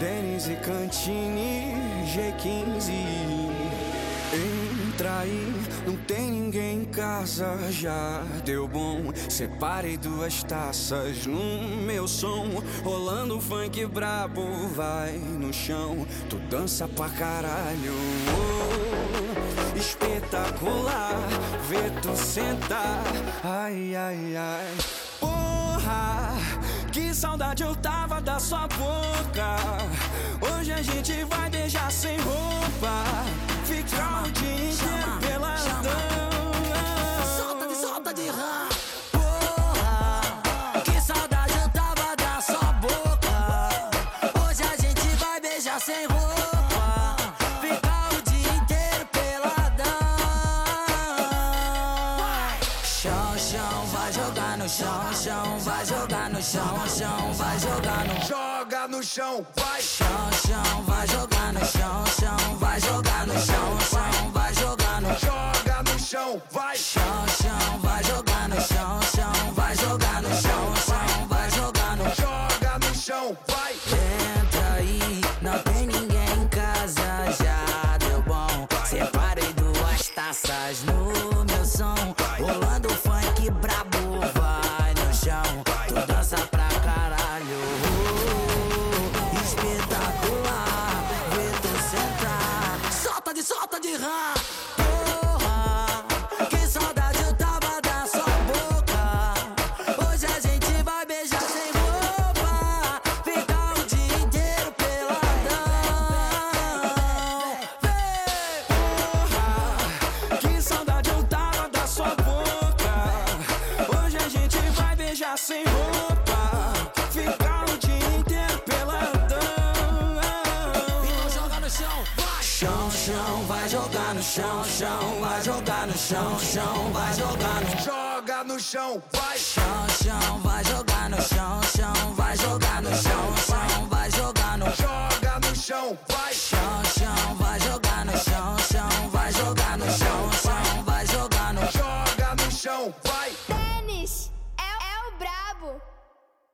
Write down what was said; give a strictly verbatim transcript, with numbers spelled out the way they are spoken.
Dennis e Cantini, G quinze. Entra aí, não tem ninguém em casa, já deu bom. Separei duas taças no meu som, rolando funk brabo, vai no chão. Tu dança pra caralho, oh, espetacular, vê tu sentar. Ai, ai, ai, porra, que saudade eu tava da sua boca. Hoje a gente vai beijar sem roupa, ficar o dia inteiro peladão. Solta de, solta de rã. Porra, que saudade eu tava da sua boca. Hoje a gente vai beijar sem roupa, ficar o dia inteiro peladão. Chão, chão, vai jogar no chão, chão, vai jogar no chão, chão, vai jogar no chão. Joga no chão, vai. Chão, chão, vai jogar no chão, chão, vai jogar no chão, chão, vai jogar no chão. Joga no chão, vai. Chão, chão, vai jogar no chão, chão, vai jogar no chão, chão, vai jogar no chão. Joga no chão, vai. Entra aí, não tem ninguém em casa, já deu bom. Separei duas taças no meu som, rolando funk brabo, vai no chão. Tu dança pra caralho, oh, espetacular, vê tu sentar. Solta de, solta de rã. Porra, que saudade eu tava da sua boca. Hoje a gente vai beijar sem roupa, ficar o dia inteiro peladão. Vem. Porra, que saudade eu tava da sua boca. Hoje a gente vai beijar sem roupa, ficar o dia inteiro peladão. Então joga no chão, vai. Chão, chão, vai jogar no chão, chão, vai jogar no chão, chão, vai jogar no chão. Joga no chão, vai. Chão, chão, vai jogar no chão,